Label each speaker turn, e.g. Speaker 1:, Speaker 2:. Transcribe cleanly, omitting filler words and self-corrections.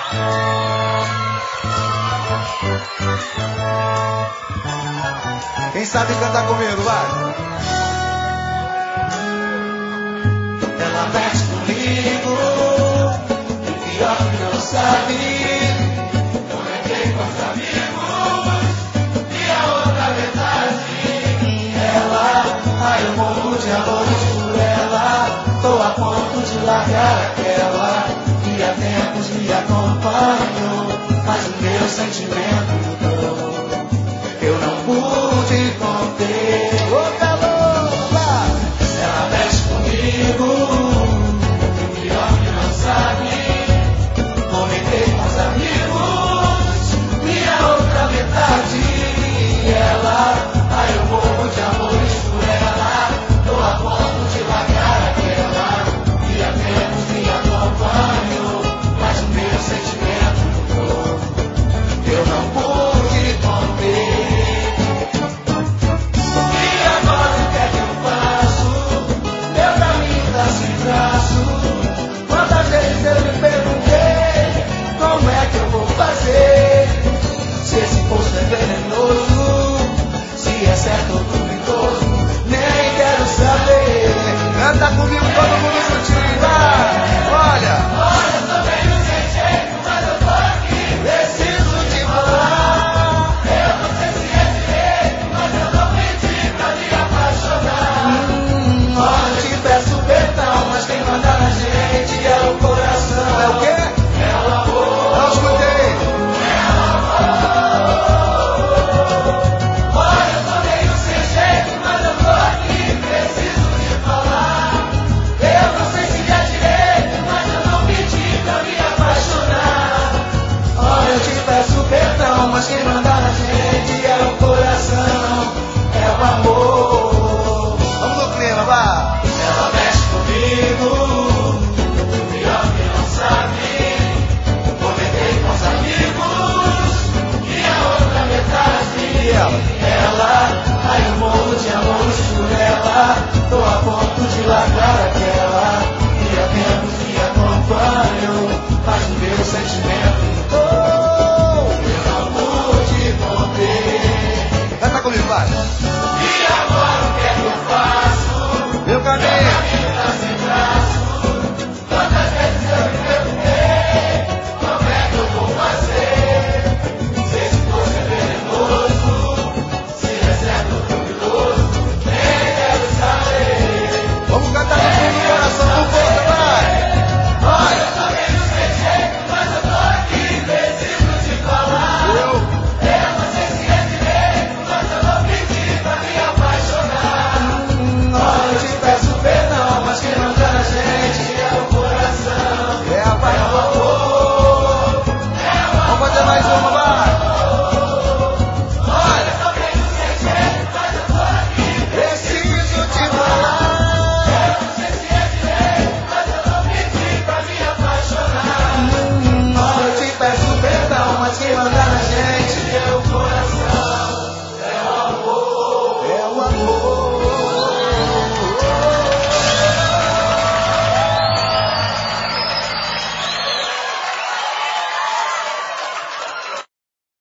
Speaker 1: Quem sabe cantar comigo, vai.
Speaker 2: Ela mexe comigo, e pior que não sabe. Comentei com os amigos, e a outra metade. Ela, ai eu morro de amores por ela. Tô a ponto de largar aquela que há tempos me acompanhou, mas o meu sentimento mudou. Eu não pude conter.
Speaker 1: Ô, Calomba!
Speaker 2: Ela mexe comigo, pior que não sabe. Comentei com os amigos, minha outra metade. Ela, ai eu morro de amores por ela. Tô a ponto de largar aquela que há tempos me acompanhou, mas o meu sentimento mudou. Eu não pude conter. Quantas vezes eu me perguntei como é que eu vou fazer? Se esse poço é venenoso, se é certo ou duvidoso, nem quero saber.
Speaker 1: Canta comigo todo mundo juntinho, vai! Olha!
Speaker 2: Olha, eu tô meio sem jeito, mas eu tô aqui, preciso te falar. Eu não sei se é direito, mas eu não pedi pra me apaixonar. Olha, eu te peço perdão, mas quem manda na gente é o coração.
Speaker 1: É o quê?
Speaker 2: É o amor.
Speaker 1: Não escutei!
Speaker 2: Olha, eu tô meio sem jeito, mas eu tô aqui, preciso te falar. Eu não sei se é direito, mas eu não pedi pra me apaixonar. Olha, eu te peço perdão, mas quem manda na gente é o coração, é o amor.
Speaker 1: Vamos no clima, vai!
Speaker 2: Ela mexe comigo, pior que não sabe. Comentei com os amigos, e a outra metade.
Speaker 1: E ela?
Speaker 2: Ela, ai eu morro de amores por ela. Tô a ponto de largar aquela que há tempos me acompanhou, mas o meu sentimento mudou. Eu não pude conter.
Speaker 1: Canta comigo, vai!